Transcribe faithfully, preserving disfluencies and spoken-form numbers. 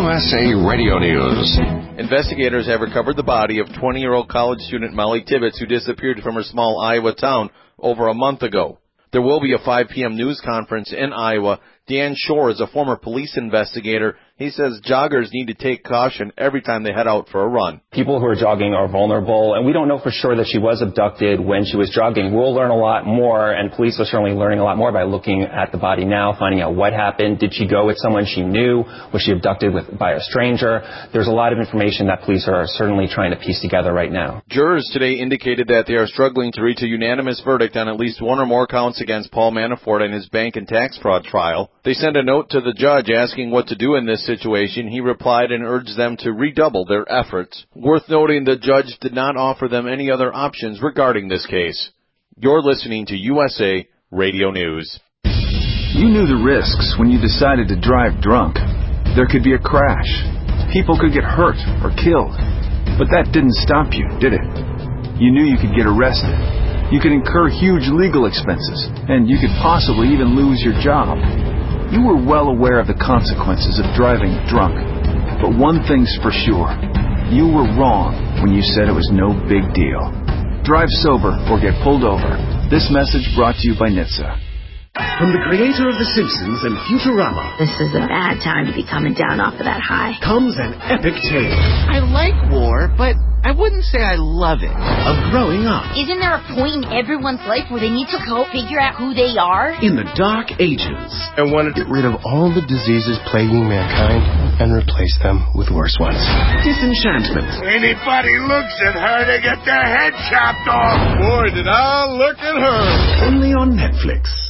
U S A Radio News. Investigators have recovered the body of twenty-year-old college student Molly Tibbetts, who disappeared from her small Iowa town over a month ago. There will be a five p.m. news conference in Iowa. Dan Shore is a former police investigator. He says joggers need to take caution every time they head out for a run. People who are jogging are vulnerable, and we don't know for sure that she was abducted when she was jogging. We'll learn a lot more, and police are certainly learning a lot more by looking at the body now, finding out what happened. Did she go with someone she knew? Was she abducted with, by a stranger? There's a lot of information that police are certainly trying to piece together right now. Jurors today indicated that they are struggling to reach a unanimous verdict on at least one or more counts against Paul Manafort and his bank and tax fraud trial. They sent a note to the judge asking what to do in this situation. He replied and urged them to redouble their efforts. Worth noting, the judge did not offer them any other options regarding this case. You're listening to U S A Radio News. You knew the risks when you decided to drive drunk. There could be a crash. People could get hurt or killed. But that didn't stop you, did it? You knew you could get arrested. You could incur huge legal expenses, and you could possibly even lose your job. You were well aware of the consequences of driving drunk. But one thing's for sure. You were wrong when you said it was no big deal. Drive sober or get pulled over. This message brought to you by N H T S A. From the creator of The Simpsons and Futurama, this is a bad time to be coming down off of that high, comes an epic tale. I like war, but I wouldn't say I love it. Of growing up. Isn't there a point in everyone's life where they need to go figure out who they are? In the Dark Ages. I want to get rid of all the diseases plaguing mankind and replace them with worse ones. Disenchantment. Anybody looks at her, they get their head chopped off. Boy, did I look at her. Only on Netflix.